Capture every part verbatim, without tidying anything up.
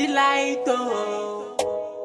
light, oh.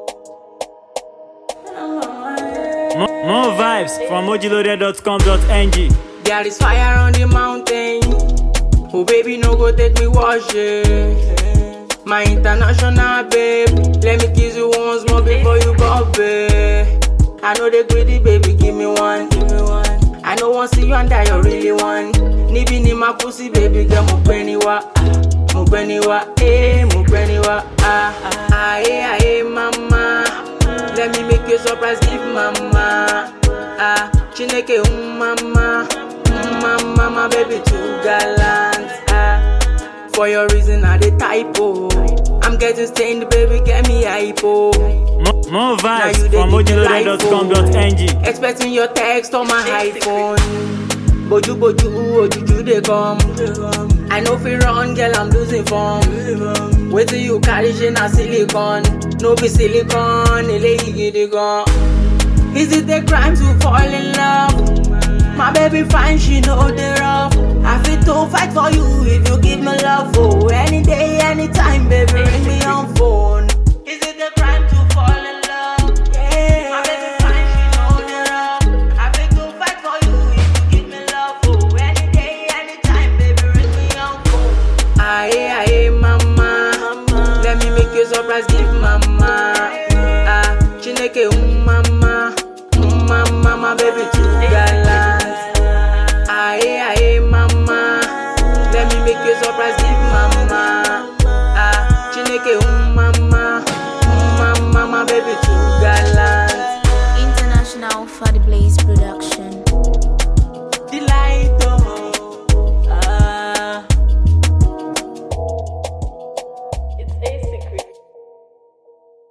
More, more vibes from mojiloaded dot com dot n g. There is fire on the mountain. Oh baby, no go take me wash it. My international babe, let me kiss you once more before you go, babe. I know they greedy, baby, give me one, give me one. I know want see you and that you really want. Nibi ni my pussy, baby, girl, mo penny wa, mo penny wa, eh, mo penny wa, ah, ah, eh, ah, eh, mama. Let me make you surprise, give mama, ah, chineke um mama, um mama, my baby too gallant, ah. For your reason, I the typo. I'm getting stained, baby, get me hypo. More, more vibes from mojiloaded dot com dot n g. Expecting your text on my iPhone. Boju boju, ojuju they come. I know fi run, girl, I'm losing form. Wait till you carry shit na silicone. No be silicone, ele gidi gone. Is it a crime to fall in love? My baby fine, she know the rough. I fit to fight for you if you give me love. Oh, any day, anytime, baby, ring me on phone. Is it a crime to fall in love? Yeah. My baby fine, she know the rough. I fit to fight for you if you give me love. Oh, any day, anytime, baby, ring me on phone. Aye, aye, mama, mama. Let me make you surprise, give mama. Ah, chineke um mama, um mama, my baby too gallant. Aye, aye, mama. Let me make you surprise, give mama. Ah, chineke um mama, um mama, my baby too gallant. International for the Blaze production.